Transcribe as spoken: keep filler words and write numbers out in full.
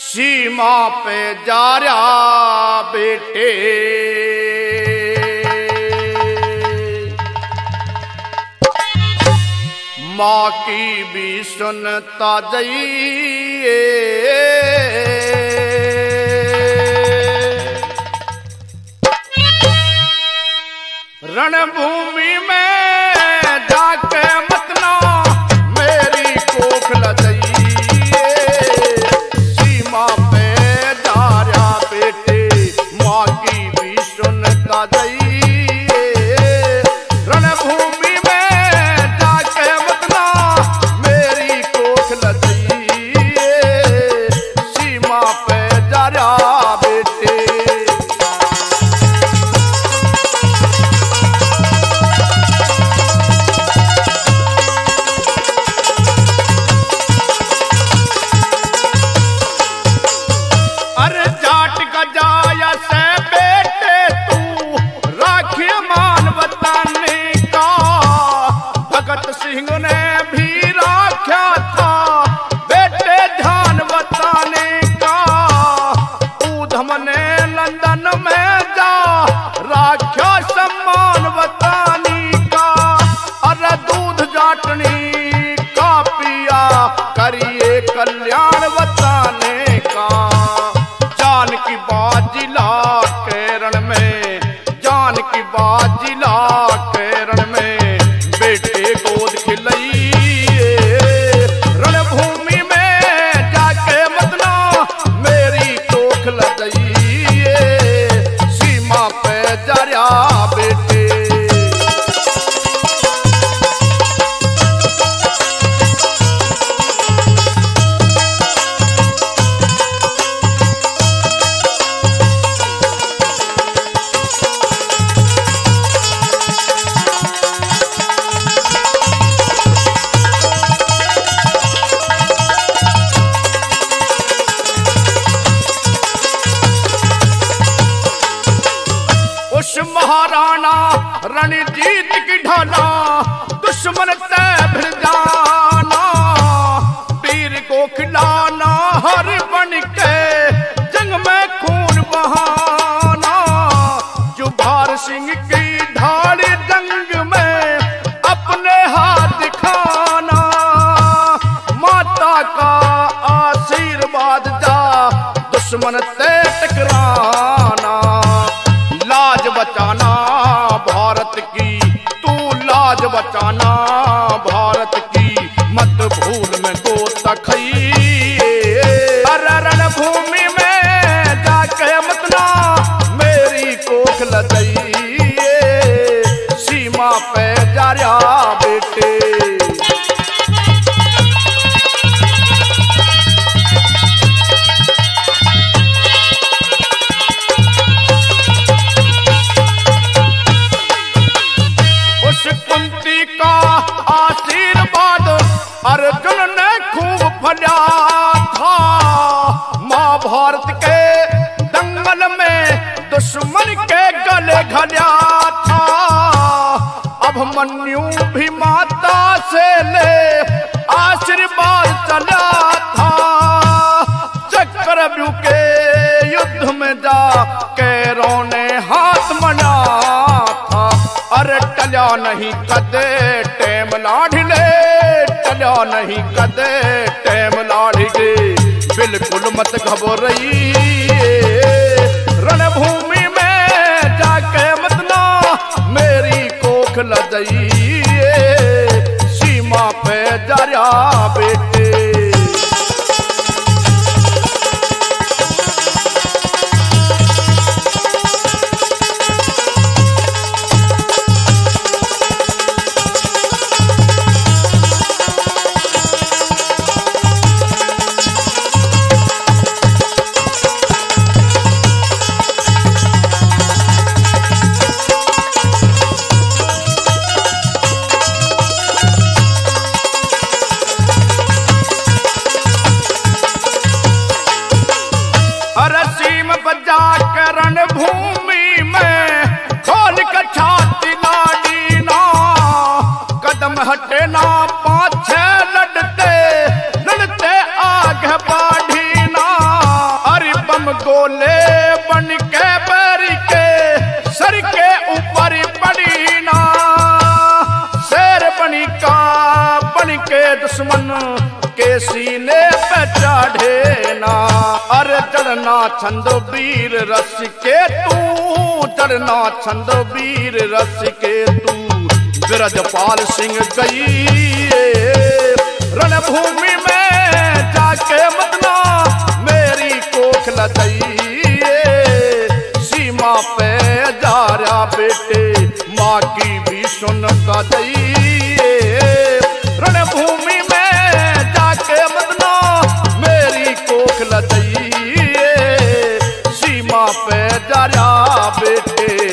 सीमा पे जा रहा बेटे, माँ की भी सुनता जाइए। रणभूमि में जाके मत ना मेरी कोख लजाइए। सीमा पे जा रहा बेटे, माँ की भी सुनता जाइए। रणभूमि में जाके मत ना मेरी कोख लजाइए। सीमा पे जा रहा बेटे, सिंह ने भी राख्या था बेटे ध्यान बताने का। ऊधम ने लंदन में जा राख्या सम्मान बताने का। अरे दूध जाटनी का पिया करिए कल्याण बताने का। जान की बाजिला केरण में, जान की बाजिला केरण में बेटे गोद खिलाइए। रणभूमि में जाके मत ना मेरी कोख लजाइए। सीमा पे जा रहा बेटे, महाराणा रणजीत की ढाला दुश्मन से भिड़ जाना। वीर को खिलाना हर बन के जंग में खून बहाना। जुभार सिंह की ढाल जंग में अपने हाथ दिखाना। माता का आशीर्वाद जा दुश्मन से टकराना। लाज बचाना भारत की, तू लाज बचाना भारत की, मत भूल में गोता खाइए। रणभूमि में जाके मत ना मेरी कोख लजाइए। सीमा पे जा रहा बेटे, कुंती का आशीर्वाद अर्जुन ने खूब फला था। महाभारत के दंगल में दुश्मन के गले घल्या था। अभिमन्यु भी माता से ले आशीर्वाद चला था। चक्रव्यूह के युद्ध में जा कैरों ने हाथ मना था। अरे टल्या नहीं कदे टेम लाढ़ले, टल्या नहीं कदे टेम लाढ़ले। बिल्कुल मत घबराइए। रणभूमि में जाके मत ना मेरी कोख लजाइए। सीमा पे जा रहा बेटे, हम गोले बन के बैरी के सर के ऊपर पड़ी ना, शेर बनी का बन के दुश्मन के सीने पे चढ़े ना। अरे चढ़ना छंद वीर रस के तू, चढ़ना छंद वीर रस के तू, ब्रजपाल सिंह गई रणभूमि में जाके मतना मेरी कोख लजाइए, सीमा पे जा रहा बेटे माँ की भी सुन का जाइए, रणभूमि में जाके मतना मेरी कोख लजाइए, सीमा पे जा रहा बेटे